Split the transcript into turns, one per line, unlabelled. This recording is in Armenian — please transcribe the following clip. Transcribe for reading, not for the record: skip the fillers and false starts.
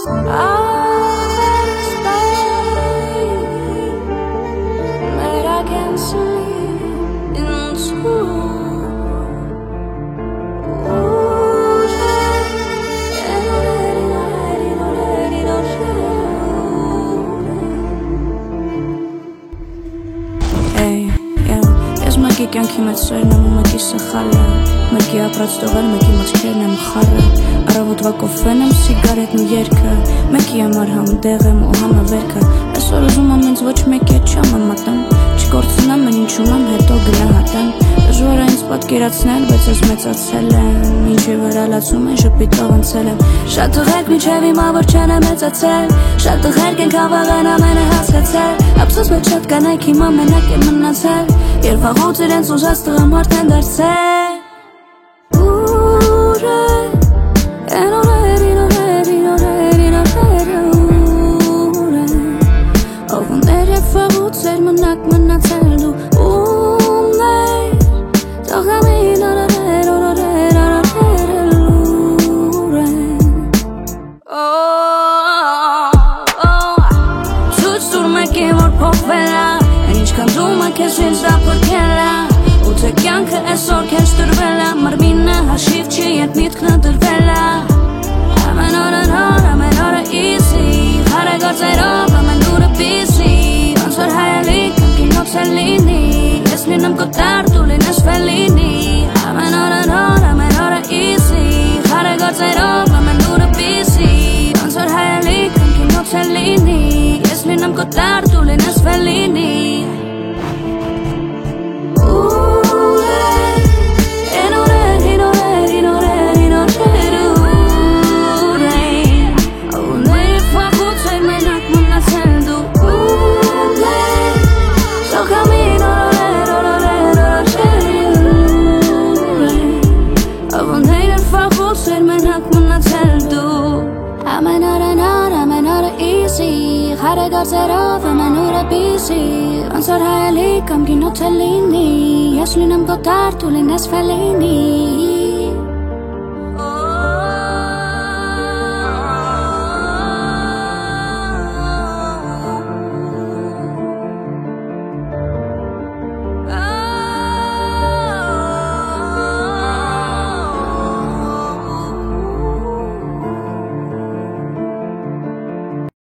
Մեկի կյանքի մեջ սերն եմ ու մեկի սխալը Մեկի ապրած տողել, մեկի մտքերն եմ խառը Առավոտվա կոֆեն եմ, սիգարետն ու երգը Մեկի համար համդեղ եմ ու համավերքը Այսօր ուզում եմ ինձ ոչ մեկի հետ չամամատեմ Չկործնեմ, են ինչում եմ, հետո գնահատեմ Դժվար է ինձ պատկերացնել, բայց ես մեծացել եմ Ինչի վրա լացում են, ժպիտով անցել եմ Շատ տղերք մինչև հիմա որ չեն է մեծացել Շատ տղերք են կավաղեն ամենը հասկացել Ափսոս բայց շատ կանայք հիմա մենակ են մնացել Երբ վաղուց իրենց ուժած տղամարդ են դարձել Ուր է, են օրեր, իր օրեր, իր օրեր, իր օրերը ուր է Ովներ և վաղուց էր մնակ մնացել դու ում էր Տղամին օրեր, օրեր, օրերը ուր է Ցույց տուր մեկի որ փոխվել է Ինչքան դու քեզ ինձ դա փրկել է Ու թե կյանքը այսօր քեզ տրվել է Մրմինը հաշիվ չի ետ միտքնը դրվել է Ամեն օրը նոր, ամեն օրը easy Խարեգործերով ամեն դուրը busy Ոնց որ հայալի կամքինոց է լինի Ես լինեմ կոտար, դու լինես Ֆելինի Ամեն օրը նոր, ամեն օրը easy Խարեգործերով ամեն դուրը busy Ոնց որ հայալի կամքինոց է լինի Ես լինեմ կոտար, դու լինես Ֆելինի Խարեգործերով ամեն օրը busy Ոնց որ հայալի կամքինոց է լինի Ես լինեմ կոտար, դու լինես Ֆելինի